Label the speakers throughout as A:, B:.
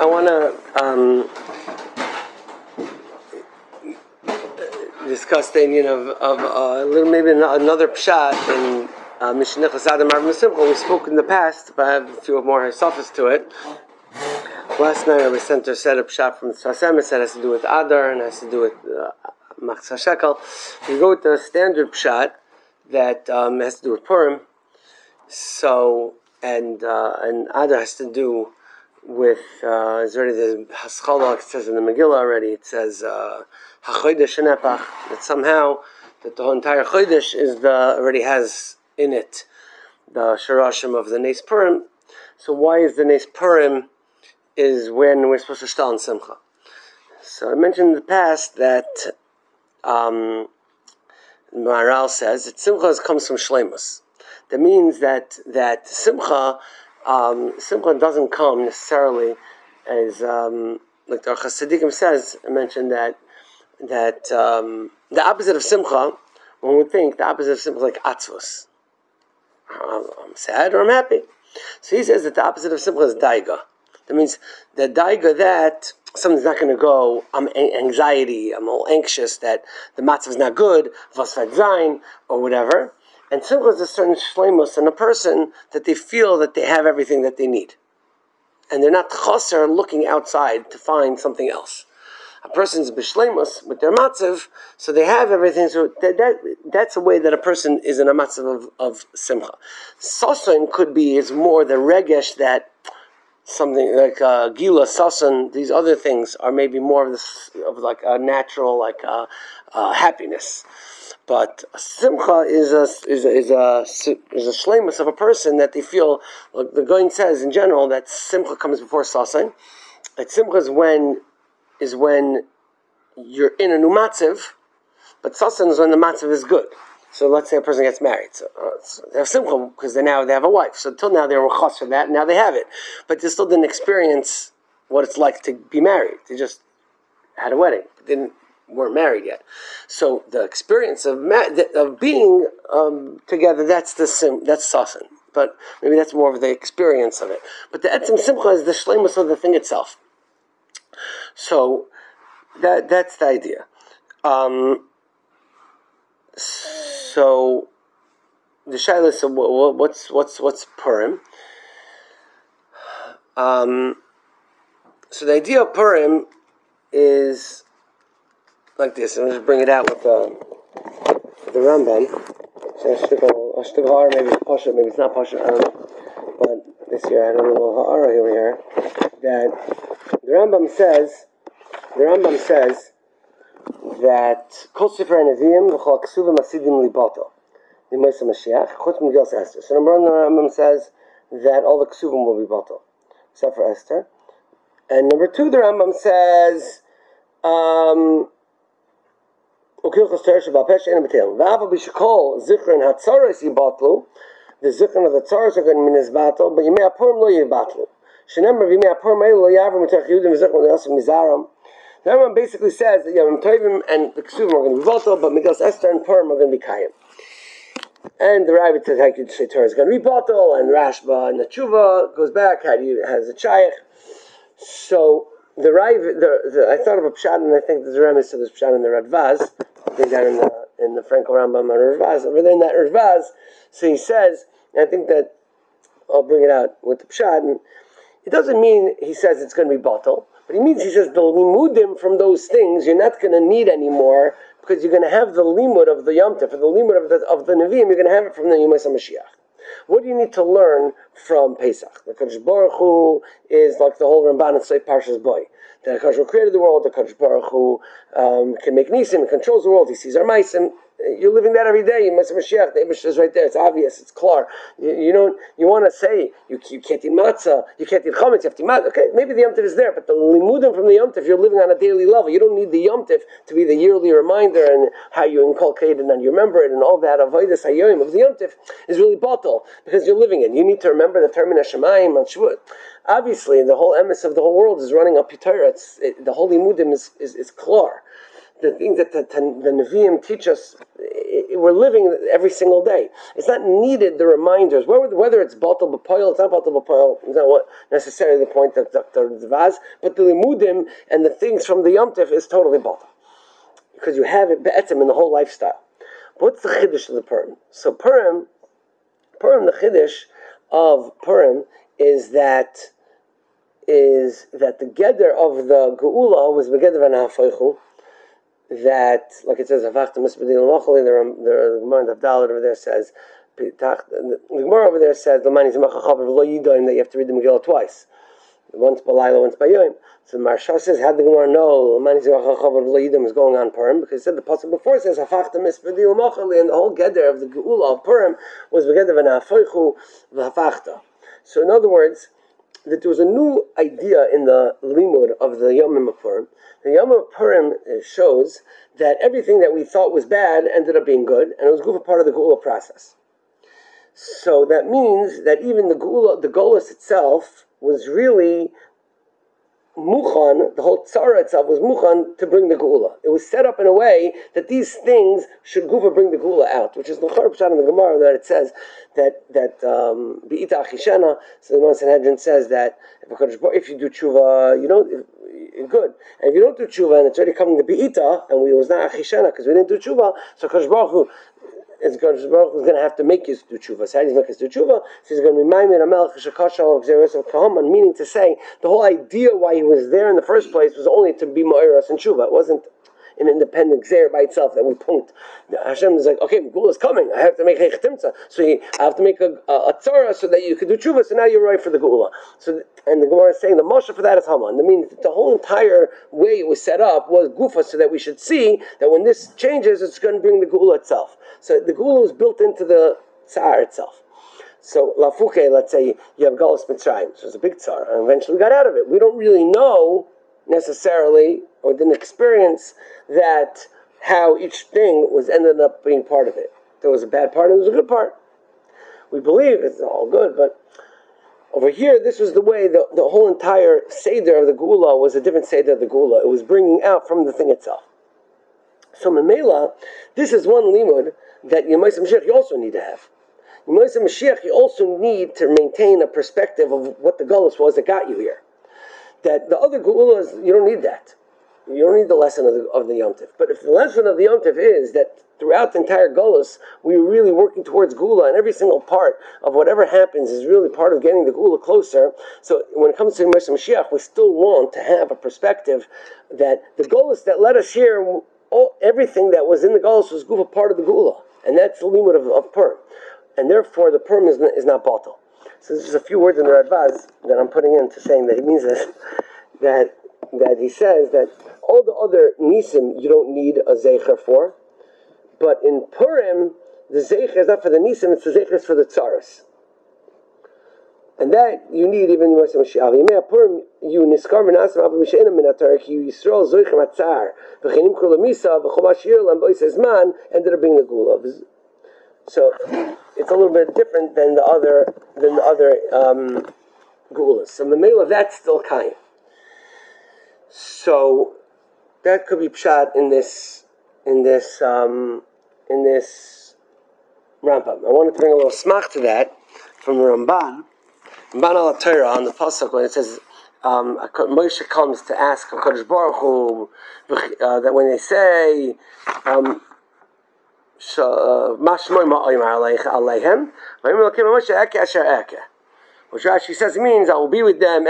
A: want to discuss the Indian of a little, maybe another pshat in Mishnah Chasad Marv Simcha. We spoke in the past, but I have a few more sofas to it. Last night, Rabbi Center said a pshat from Tzasem. It said it has to do with Adar and has to do with Machzah Shekel. We go with the standard pshat that has to do with Purim. So and Adar has to do with it's already the Haskalah. It says in the Megillah already. It says HaChodesh Shenepach, that somehow that the whole entire Chodesh already has in it the Sharashim of the Nes Purim. So why is the Nes Purim is when we're supposed to shtal on Simcha? So I mentioned in the past that Maharal says that Simcha comes from Shleimus. That means that Simcha doesn't come necessarily as like the Chassidikim says. I mentioned that the opposite of Simcha, one would think the opposite of Simcha is like Atzvus. I'm sad or I'm happy. So he says that the opposite of Simcha is Daiga. That means the Daiga that something's not going to go, I'm anxiety, I'm all anxious that the matzah is not good, Vasvat Zayin, or whatever. And Simcha is a certain shleimus in a person that they feel that they have everything that they need. And they're not chaser looking outside to find something else. A person's b'shleimus with their matzav, so they have everything. So that's a way that a person is in a matzav of simcha. Sasan is more the regesh that something like gila, sasan, these other things are maybe more of like a natural happiness. But simcha is a shleimus of a person that they feel. Like the Goin says in general that simcha comes before sasan. That simcha is when you're in a new matziv, but sasan is when the matziv is good. So let's say a person gets married. So they have simcha because they have a wife. So until now they were chas for that, now they have it. But they still didn't experience what it's like to be married. They just had a wedding, weren't married yet. So the experience of being together, that's sasan. But maybe that's more of the experience of it. But the etzem simcha is the shleimus of the thing itself. So that's the idea. So the shaila is what's Purim? So the idea of Purim is like this. I'm just bring it out with the Rambam. So maybe it's Pasha, maybe it's not Pasha. I don't know. But this year I had a little ha'ara here that the Rambam says that Kol Sefer Nevi'im v'chol Ksuvim Asidim Libato L'Moisa Mashiach Chutz Megillas Esther. So number one, the Rambam says that all the Ksuvim will be batal except for Esther. And number two, the Rambam says Ukil Chostar Shabbat Pesh Ein B'Teil V'Ava B'Shekol Zichron HaTzaros Yibatlu. The Zichron of the Tzaros are going to be Nizbatal, but Yimei HaPurim lo Yibatlu. Shenemar V'Yimei HaPurim Eilu lo Yavru M'Tech Yehudim V'Zichron L'Yosef Mizaram. The Rambam basically says that Yom Tovim and the Ksuvim are going to be batal, but Megillas Esther and Purim are going to be Kayim. And the Rabbi says how you say Torah is going to be batal, and Rashba and the Tshuva goes back has a Chayach. So the Rabbi, I thought of a pshat, and I think the Rambam said this pshat in the Radvaz. I think down in the Frankel Rambam and Radvaz. Over there in that Radvaz, so he says, and I think that I'll bring it out with the pshat. And it doesn't mean he says it's going to be batal. But he says the limudim from those things you're not going to need anymore because you're going to have the limud of the Yom Tov, or the limud of the Nevi'im, you're going to have it from the Yom HaMashiach. What do you need to learn from Pesach? The Kadosh Baruch Hu is like the whole Ramban and Seif Parshas Boy. The Kadosh Baruch Hu created the world, the Kadosh Baruch Hu can make nisim, he controls the world, he sees our maisim. You're living that every day. Yom HaMashiach, the image is right there. It's obvious. It's clear. You want to say you can't eat matzah, you can't eat chametz, you have to eat matzah. Okay, maybe the Yom Tov is there, but the limudim from the Yom Tov, you're living on a daily level. You don't need the Yom Tov to be the yearly reminder and how you inculcate it and you remember it and all that. Avodas hayoyim of the Yom Tov is really batal because you're living it. You need to remember the term in Hashemayim on Shavuot. Obviously, the whole emes of the whole world is running up Torah. The whole limudim is clear. the things that the Nevi'im teach us, we're living every single day. It's not needed, the reminders. Whether it's Batal B'Poil, it's not Batal B'Poil, it's not what necessarily the point of the Vaz, but the Limudim and the things from the Yom Tif is totally Batal. Because you have it be'etzim in the whole lifestyle. But what's the Chiddush of the Purim? So Purim, the Chiddush of Purim is that the Geder of the Geula was Begeder V'Nahafeichu, that, like it says, the Gemara in Avdalit over there says, the Gemara over there says, that you have to read the Megillah twice. Once by Laila, once by Yom. So the Maharsha says, how did the Gemara know is going on Purim? Because it said the pasuk before says, and the whole Geder of the Geula of Purim was Begeder V'Nahafeichu V'Hafachta. So in other words, that there was a new idea in the limud of the Yom of Purim. The Yom of Purim shows that everything that we thought was bad ended up being good, and it was a part of the Geula process. So that means that even the Golus itself was really Mukhan, the whole Tzara itself was Mukhan to bring the Geula. It was set up in a way that these things should Gufa bring the Geula out, which is the L'char Pshat in the Gemara that it says that Be'ita Achishena, so the Gemara Sanhedrin says that if you do tshuva, you don't, good. And if you don't do tshuva and it's already coming to Be'ita, and it was not Achishena because we didn't do tshuva, so Kadosh Baruch Hu is going to have to make you do tshuva. So how does he make us do tshuva? So he's going to remind me of Melech Shekashal of Zeres of Kahaman, meaning to say the whole idea why he was there in the first place was only to be Ma'iras and tshuva. It wasn't an independent Gzer by itself that we point. Hashem is like, okay, Gula is coming. I have to make Hech Timtza. So I have to make a tzara so that you can do tshuva. So now you're right for the Gula. So and the Gemara is saying the Moshe for that is Haman. I mean, the whole entire way it was set up was Gufa, so that we should see that when this changes, it's going to bring the Gula itself. So the Gula was built into the Tzar itself. So Lafuke, let's say you have Galus Mitzrayim, so it's a big Tzar, and eventually we got out of it. We don't really know necessarily, or didn't experience that how each thing was ended up being part of it. There was a bad part and there was a good part. We believe it's all good, but over here, this was the way the whole entire Seder of the Geula was a different Seder of the Geula. It was bringing out from the thing itself. So Memela, this is one limud that Yemais Mashiach you also need to have. Yemais Mashiach you also need to maintain a perspective of what the Gullus was that got you here. That the other Geulas, you don't need that. You don't need the lesson of the Yom Tif. But if the lesson of the Yom Tif is that throughout the entire Gullus, we're really working towards Geula, and every single part of whatever happens is really part of getting the Geula closer. So when it comes to Yemais Mashiach, we still want to have a perspective that the Gullus that led us here, everything that was in the Gullus was Gufa part of the Geula. And that's the limit of Purim. And therefore the Purim is not Batal. So there's just a few words in the Radbaz that I'm putting into saying that he means this, that he says that all the other Nisim you don't need a Zecher for, but in Purim, the Zecher is not for the Nisim, it's the Zecher is for the Tzaras. And that you need even you must Mashiach. Purim you niskar menasem avu misheina minatar ki Yisrael zoichem atzar v'chenim kulamisa v'chomash yirlam b'oisez man ended up being the Gula. So it's a little bit different than the other Gulas. So the male of that's still Kaim. So that could be pshat in this Rambam. I wanted to bring a little smach to that from the Ramban al Torah on the pasuk when it says Moshe comes to ask HaKadosh Baruch Hu that when they say which Rashi says it means I will be with them.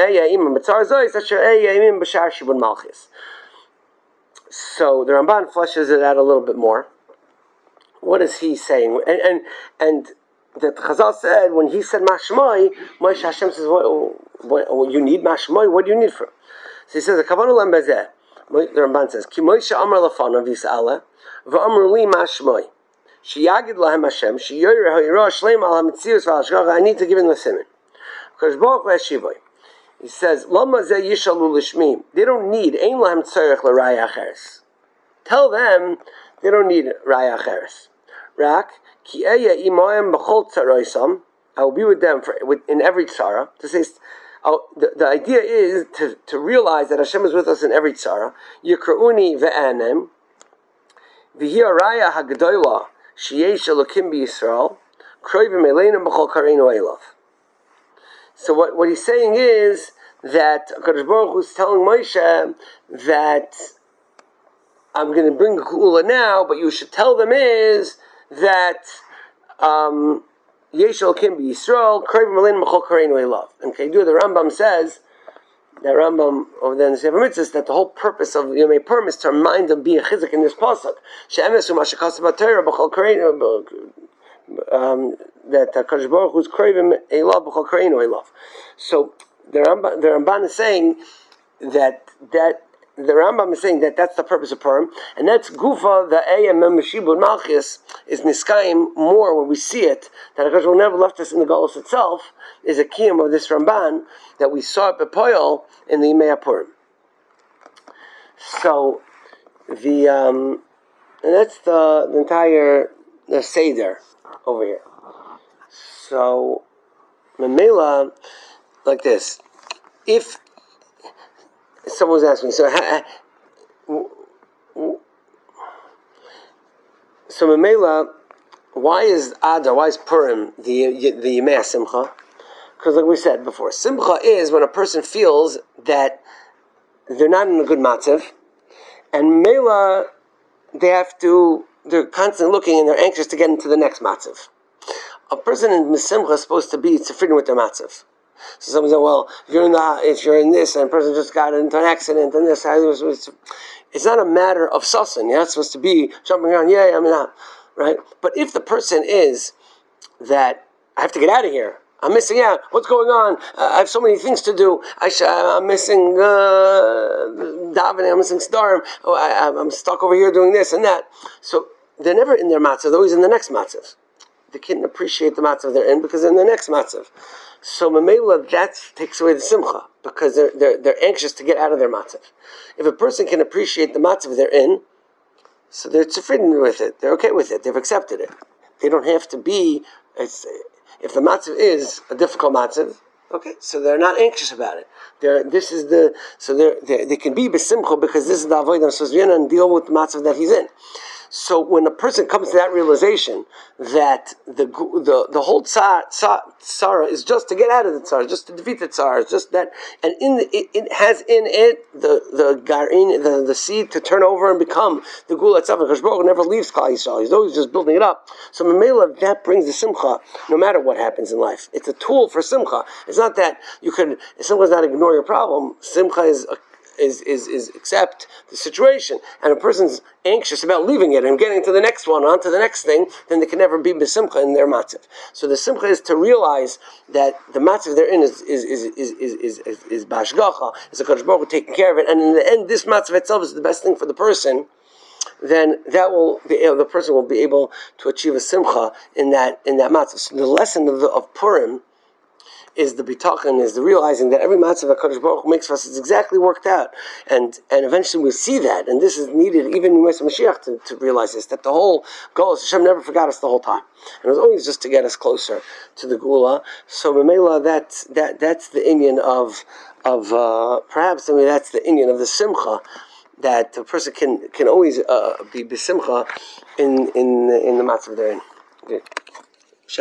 A: So the Ramban fleshes it out a little bit more. What is he saying? And that Chazal said when he said Mashmoi, Moshe Hashem says, what you need Mashmoi? What do you need for? So he says the Kavanah Lam Bezeh. The Ramban says Ki Moshe Amar Lafanav Yis'ala v'Amar Li Mashmoi. Sheyagid lahem Hashem, sheyoyre ha'yirah shleim al ha'mitzius v'al-hashgacha. I need to give him the siman. Because Baruch v'eshivoi. He says, Lama zeh yishalu l'shmi. They don't need, ein lahem tzorech l'raya acheres. Tell them, they don't need raya acheres. Rak, ki eya imayim b'chol tzaroisam. I will be with them in every tzara. To say, the idea is to realize that Hashem is with us in every tzara. Yikra'uni ve'anem. V'hiaraya hagdoila sheyesh elokim b'Yisrael kroivim eleinu b'chol kareinu elav. So what he's saying is that HaKadosh Baruch Hu is telling Moshe that I'm going to bring Geula now, but you should tell them is that Yesh Elokim b'Yisrael kroivim eleinu b'chol kareinu elav. And Kedu, the Rambam says, that Rambam over there in the Sefer Mitzvahs, that the whole purpose of Yomei Purim is to remind them, be a chizik in this pasuk. She'emesu mashakasav b'Torah b'chol kareinu, that Kadosh Baruch Hu's craving elav b'chol kareinu elav. So the Ramban is saying that the Rambam is saying that that's the purpose of Purim, and that's Gufa, the Ayam Meshibud Malchus is Niskaim more when we see it, that HaKadosh will never left us in the Galus itself, is a kiyum of this Ramban, that we saw at Bepoil in the Yimei Purim. So, and that's the entire Seder over here. So, Memela, like this, if someone was asking me, so Memela, why is Adar, why is Purim the Yemei Simcha? Because like we said before, Simcha is when a person feels that they're not in a good matzav, and Mela, they're constantly looking and they're anxious to get into the next matzav. A person in Simcha is supposed to be tzufridin with their matzav. So someone said, well, if you're in this, and a person just got into an accident, and this, it's not a matter of sasan. You're not supposed to be jumping around, right? But if the person is that, I have to get out of here, I'm missing out, what's going on? I have so many things to do, I'm missing davening, I'm missing starim, I'm stuck over here doing this and that. So they're never in their matzav, they're always in the next matzav. They can't appreciate the matzav they're in because they're in the next matzav. So Mamela, that takes away the simcha because they're anxious to get out of their matzav. If a person can appreciate the matzav they're in, so they're tzufridin with it, they're okay with it, they've accepted it. They don't have to be. If the matzav is a difficult matzav, okay, so they're not anxious about it. They can be besimcha because this is the avodah sozvina and deal with the matzav that he's in. So when a person comes to that realization that the whole tzara is just to get out of the tzara, just to defeat the tzara, just that, and it has in it the seed to turn over and become the gula itself. And Kadosh Baruch Hu never leaves Klal Yisrael; he's always just building it up. So Mamela, that brings the simcha, no matter what happens in life. It's a tool for simcha. It's not that simcha is not ignore your problem. Simcha is accept the situation, and a person's anxious about leaving it and getting to the next one, on to the next thing, then they can never be besimcha in their matzav. So the simcha is to realize that the matzav they're in is bashgacha, is a Kadosh Baruch Hu taking care of it, and in the end, this matzav itself is the best thing for the person. Then the person will be able to achieve a simcha in that matzav. So the lesson of Purim is the bitachon, is the realizing that every matzah that Kadosh Baruch Hu makes for us is exactly worked out, and eventually we'll see that, and this is needed even in Moshe Mashiach to realize this, that the whole goal is Hashem never forgot us the whole time, and it was always just to get us closer to the Gula. So Memela, that's the inyan of perhaps that's the inyan of the Simcha, that a person can always be besimcha in the matzah they're in. Okay.